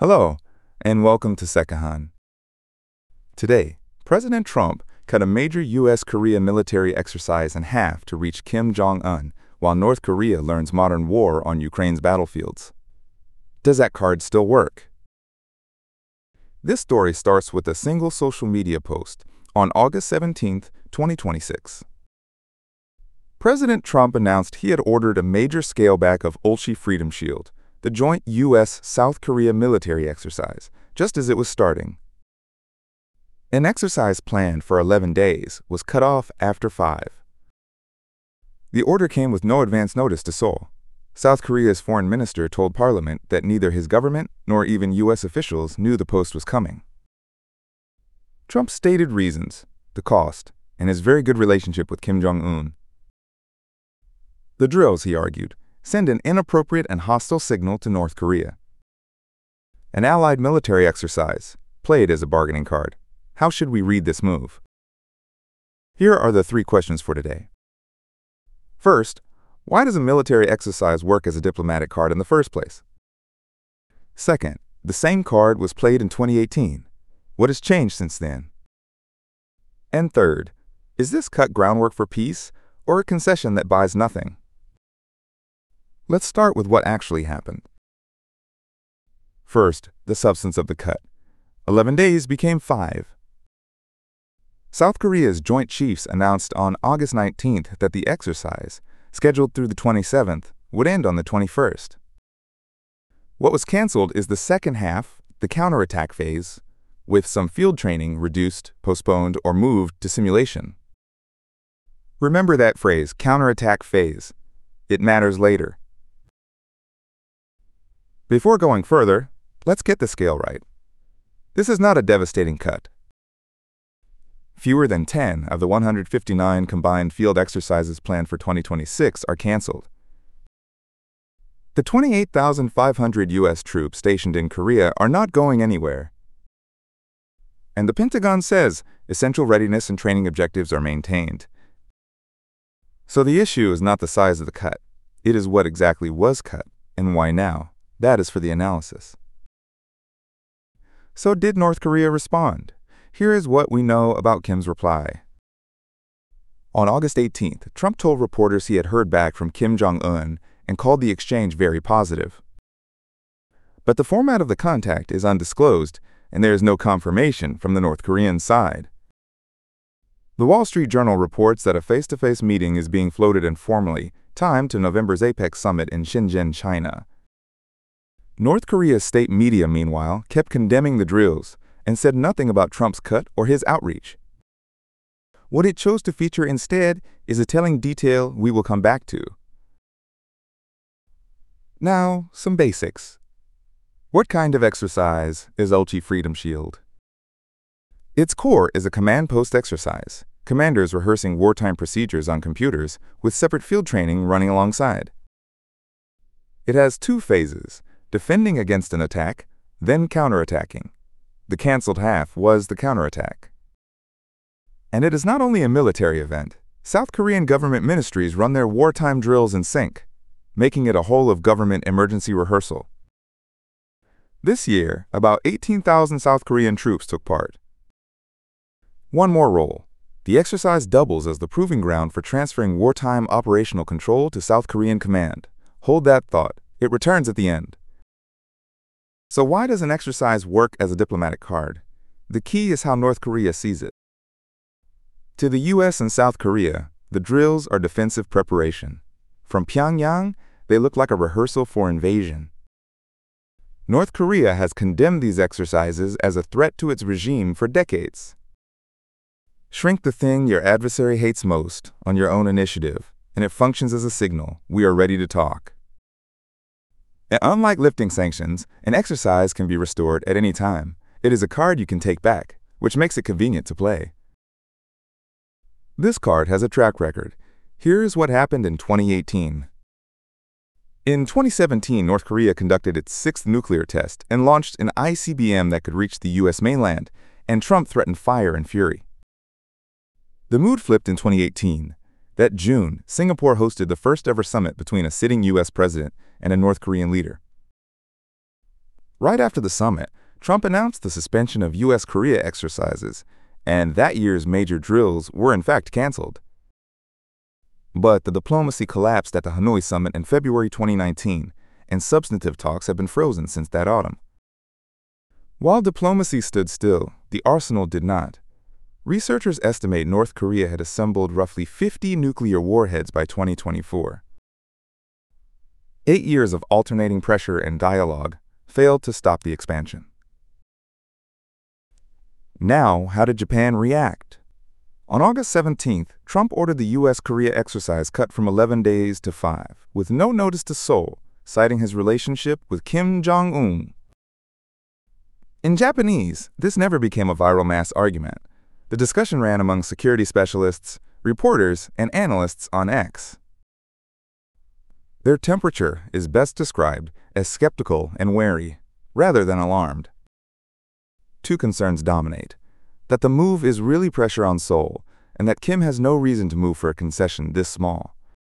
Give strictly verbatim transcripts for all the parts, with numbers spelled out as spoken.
Hello, and welcome to Sekahan. Today, President Trump cut a major U S Korea military exercise in half to reach Kim Jong-un, while North Korea learns modern war on Ukraine's battlefields. Does that card still work? This story starts with a single social media post on August seventeenth, twenty twenty-six. President Trump announced he had ordered a major scale-back of Ulchi Freedom Shield, the joint U S South Korea military exercise, just as it was starting. An exercise planned for eleven days was cut off after five. The order came with no advance notice to Seoul. South Korea's foreign minister told Parliament that neither his government nor even U S officials knew the post was coming. Trump stated reasons, the cost, and his very good relationship with Kim Jong-un. The drills, he argued, send an inappropriate and hostile signal to North Korea. An allied military exercise, played as a bargaining card. How should we read this move? Here are the three questions for today. First, why does a military exercise work as a diplomatic card in the first place? Second, the same card was played in twenty eighteen. What has changed since then? And third, is this cut groundwork for peace or a concession that buys nothing? Let's start with what actually happened. First, the substance of the cut. Eleven days became five. South Korea's Joint Chiefs announced on August nineteenth that the exercise, scheduled through the twenty-seventh, would end on the twenty-first. What was canceled is the second half, the counterattack phase, with some field training reduced, postponed, or moved to simulation. Remember that phrase, counterattack phase. It matters later. Before going further, let's get the scale right. This is not a devastating cut. Fewer than ten of the one hundred fifty-nine combined field exercises planned for twenty twenty-six are canceled. The twenty-eight thousand five hundred U S troops stationed in Korea are not going anywhere. And the Pentagon says essential readiness and training objectives are maintained. So the issue is not the size of the cut. It is what exactly was cut and why now. That is for the analysis. So did North Korea respond? Here is what we know about Kim's reply. On August eighteenth, Trump told reporters he had heard back from Kim Jong-un and called the exchange very positive. But the format of the contact is undisclosed, and there is no confirmation from the North Korean side. The Wall Street Journal reports that a face-to-face meeting is being floated informally, timed to November's APEC summit in Shenzhen, China. North Korea's state media, meanwhile, kept condemning the drills and said nothing about Trump's cut or his outreach. What it chose to feature instead is a telling detail we will come back to. Now, some basics. What kind of exercise is Ulchi Freedom Shield? Its core is a command post exercise, commanders rehearsing wartime procedures on computers with separate field training running alongside. It has two phases, defending against an attack, then counterattacking. The canceled half was the counterattack. And it is not only a military event. South Korean government ministries run their wartime drills in sync, making it a whole-of-government emergency rehearsal. This year, about eighteen thousand South Korean troops took part. One more role. The exercise doubles as the proving ground for transferring wartime operational control to South Korean command. Hold that thought. It returns at the end. So why does an exercise work as a diplomatic card? The key is how North Korea sees it. To the U S and South Korea, the drills are defensive preparation. From Pyongyang, they look like a rehearsal for invasion. North Korea has condemned these exercises as a threat to its regime for decades. Shrink the thing your adversary hates most on your own initiative, and it functions as a signal, we are ready to talk. And unlike lifting sanctions, an exercise can be restored at any time. It is a card you can take back, which makes it convenient to play. This card has a track record. Here's what happened in twenty eighteen. In twenty seventeen, North Korea conducted its sixth nuclear test and launched an I C B M that could reach the U S mainland, and Trump threatened fire and fury. The mood flipped in twenty eighteen. That June, Singapore hosted the first ever summit between a sitting U S president and a North Korean leader. Right after the summit, Trump announced the suspension of U S Korea exercises, and that year's major drills were in fact canceled. But the diplomacy collapsed at the Hanoi summit in February twenty nineteen, and substantive talks have been frozen since that autumn. While diplomacy stood still, the arsenal did not. Researchers estimate North Korea had assembled roughly fifty nuclear warheads by twenty twenty-four. Eight years of alternating pressure and dialogue failed to stop the expansion. Now, how did Japan react? On August seventeenth, Trump ordered the U S Korea exercise cut from eleven days to five, with no notice to Seoul, citing his relationship with Kim Jong-un. In Japanese, this never became a viral mass argument. The discussion ran among security specialists, reporters, and analysts on X. Their temperature is best described as skeptical and wary, rather than alarmed. Two concerns dominate: that the move is really pressure on Seoul, and that Kim has no reason to move for a concession this small.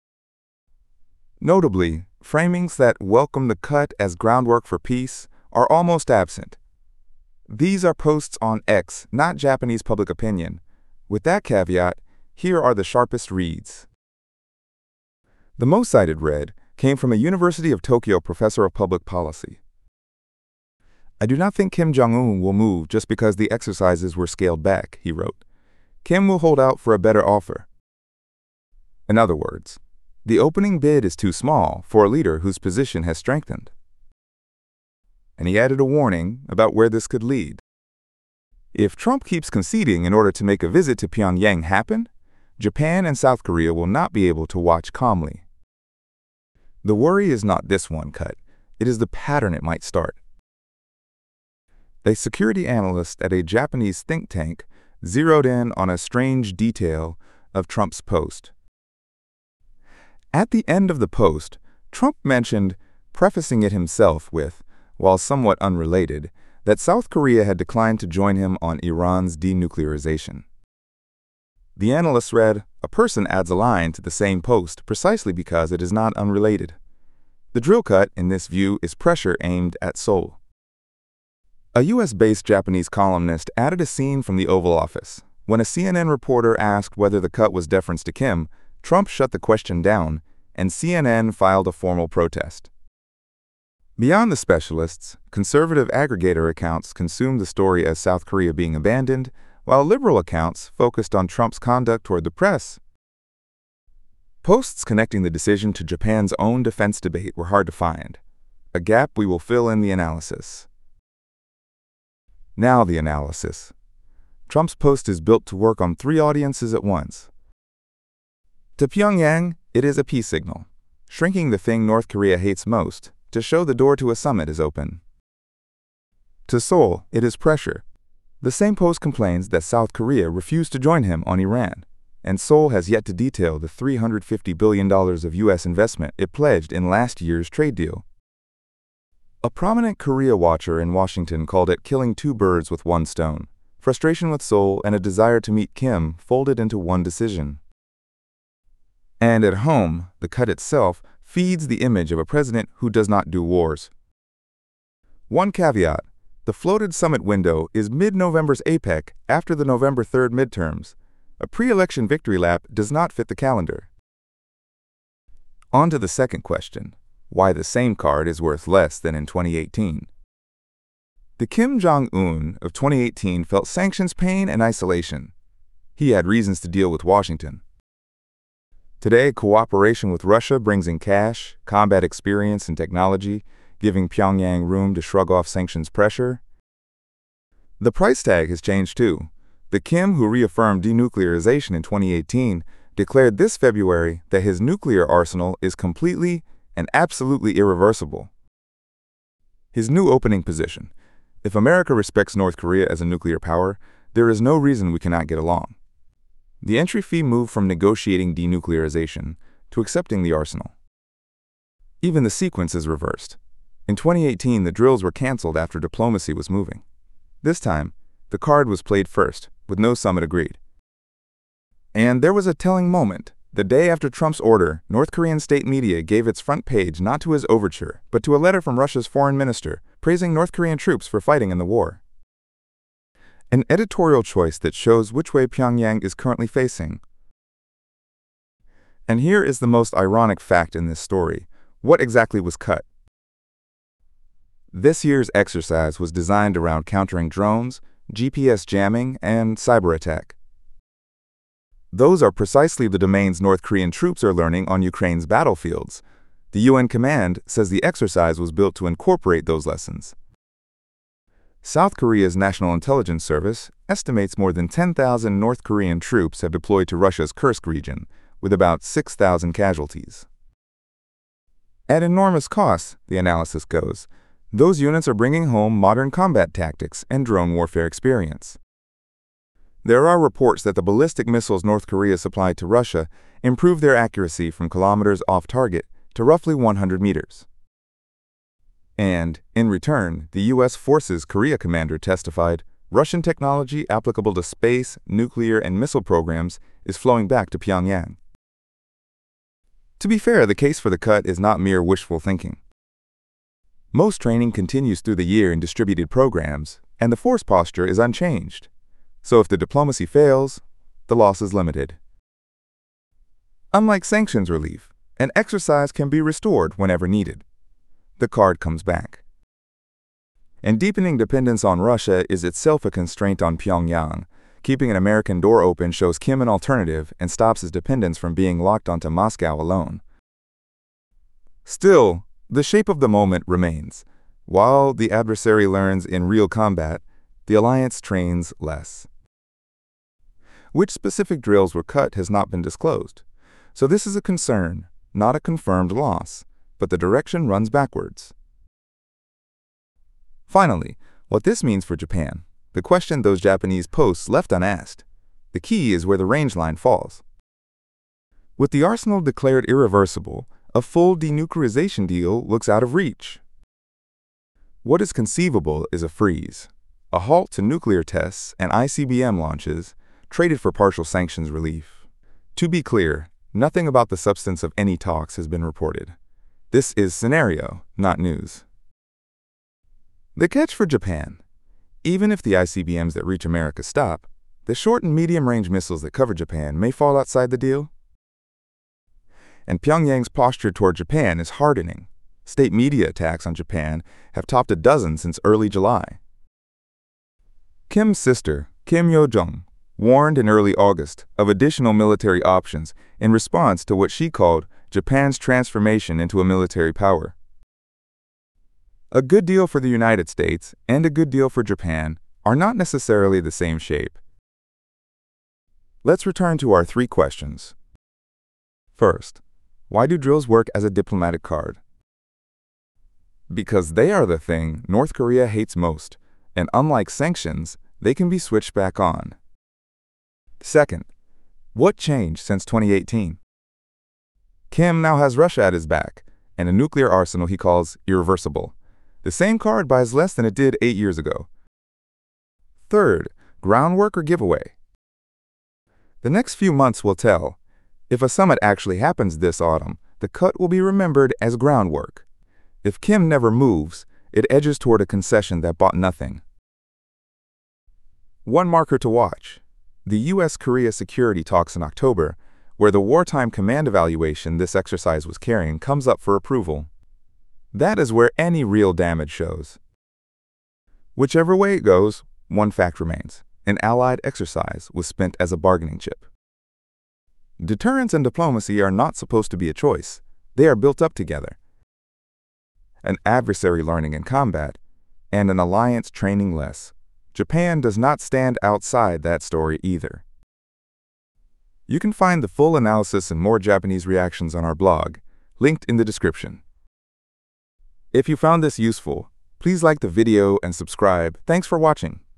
Notably, framings that welcome the cut as groundwork for peace are almost absent. These are posts on X, not Japanese public opinion. With that caveat, here are the sharpest reads. The most cited read came from a University of Tokyo professor of public policy. "I do not think Kim Jong-un will move just because the exercises were scaled back," he wrote. "Kim will hold out for a better offer." In other words, the opening bid is too small for a leader whose position has strengthened. And he added a warning about where this could lead. If Trump keeps conceding in order to make a visit to Pyongyang happen, Japan and South Korea will not be able to watch calmly. The worry is not this one cut, it is the pattern it might start. A security analyst at a Japanese think tank zeroed in on a strange detail of Trump's post. At the end of the post, Trump mentioned, prefacing it himself with, while somewhat unrelated, that South Korea had declined to join him on Iran's denuclearization. The analyst read, "A person adds a line to the same post precisely because it is not unrelated." The drill cut, in this view, is pressure aimed at Seoul. A U S-based Japanese columnist added a scene from the Oval Office. When a C N N reporter asked whether the cut was deference to Kim, Trump shut the question down, and C N N filed a formal protest. Beyond the specialists, conservative aggregator accounts consumed the story as South Korea being abandoned, while liberal accounts focused on Trump's conduct toward the press. Posts connecting the decision to Japan's own defense debate were hard to find, a gap we will fill in the analysis. Now the analysis. Trump's post is built to work on three audiences at once. To Pyongyang, it is a peace signal, shrinking the thing North Korea hates most, to show the door to a summit is open. To Seoul, it is pressure. The same post complains that South Korea refused to join him on Iran, and Seoul has yet to detail the three hundred fifty billion dollars of U S investment it pledged in last year's trade deal. A prominent Korea watcher in Washington called it killing two birds with one stone, frustration with Seoul and a desire to meet Kim folded into one decision. And at home, the cut itself feeds the image of a president who does not do wars. One caveat: the floated summit window is mid-November's APEC after the November third midterms. A pre-election victory lap does not fit the calendar. On to the second question: why the same card is worth less than in twenty eighteen. The Kim Jong-un of twenty eighteen felt sanctions pain and isolation. He had reasons to deal with Washington. Today, cooperation with Russia brings in cash, combat experience, and technology, giving Pyongyang room to shrug off sanctions pressure. The price tag has changed too. The Kim who reaffirmed denuclearization in twenty eighteen declared this February that his nuclear arsenal is completely and absolutely irreversible. His new opening position: if America respects North Korea as a nuclear power, there is no reason we cannot get along. The entry fee moved from negotiating denuclearization to accepting the arsenal. Even the sequence is reversed. In twenty eighteen, the drills were canceled after diplomacy was moving. This time, the card was played first, with no summit agreed. And there was a telling moment, The day after Trump's order, North Korean state media gave its front page not to his overture, but to a letter from Russia's foreign minister, praising North Korean troops for fighting in the war. An editorial choice that shows which way Pyongyang is currently facing. And here is the most ironic fact in this story. What exactly was cut? This year's exercise was designed around countering drones, G P S jamming, and cyber attack. Those are precisely the domains North Korean troops are learning on Ukraine's battlefields. The U N command says the exercise was built to incorporate those lessons. South Korea's National Intelligence Service estimates more than ten thousand North Korean troops have deployed to Russia's Kursk region, with about six thousand casualties. At enormous cost, the analysis goes, those units are bringing home modern combat tactics and drone warfare experience. There are reports that the ballistic missiles North Korea supplied to Russia improved their accuracy from kilometers off target to roughly one hundred meters. And, in return, the U S Forces Korea commander testified, Russian technology applicable to space, nuclear, and missile programs is flowing back to Pyongyang. To be fair, the case for the cut is not mere wishful thinking. Most training continues through the year in distributed programs, and the force posture is unchanged. So if the diplomacy fails, the loss is limited. Unlike sanctions relief, an exercise can be restored whenever needed. The card comes back. And deepening dependence on Russia is itself a constraint on Pyongyang. Keeping an American door open shows Kim an alternative and stops his dependence from being locked onto Moscow alone. Still, the shape of the moment remains. While the adversary learns in real combat, the alliance trains less. Which specific drills were cut has not been disclosed. So this is a concern, not a confirmed loss, but the direction runs backwards. Finally, what this means for Japan, the question those Japanese posts left unasked. The key is where the range line falls. With the arsenal declared irreversible, a full denuclearization deal looks out of reach. What is conceivable is a freeze, a halt to nuclear tests and I C B M launches, traded for partial sanctions relief. To be clear, nothing about the substance of any talks has been reported. This is scenario, not news. The catch for Japan. Even if the I C B Ms that reach America stop, the short and medium-range missiles that cover Japan may fall outside the deal. And Pyongyang's posture toward Japan is hardening. State media attacks on Japan have topped a dozen since early July. Kim's sister, Kim Yo-jong, warned in early August of additional military options in response to what she called Japan's transformation into a military power. A good deal for the United States and a good deal for Japan are not necessarily the same shape. Let's return to our three questions. First, why do drills work as a diplomatic card? Because they are the thing North Korea hates most, and unlike sanctions, they can be switched back on. Second, what changed since twenty eighteen? Kim now has Russia at his back, and a nuclear arsenal he calls irreversible. The same card buys less than it did eight years ago. Third, groundwork or giveaway? The next few months will tell. If a summit actually happens this autumn, the cut will be remembered as groundwork. If Kim never moves, it edges toward a concession that bought nothing. One marker to watch. The U S Korea security talks in October, where the wartime command evaluation this exercise was carrying comes up for approval. That is where any real damage shows. Whichever way it goes, one fact remains. An Allied exercise was spent as a bargaining chip. Deterrence and diplomacy are not supposed to be a choice. They are built up together. An adversary learning in combat, and an alliance training less. Japan does not stand outside that story either. You can find the full analysis and more Japanese reactions on our blog, linked in the description. If you found this useful, please like the video and subscribe. Thanks for watching.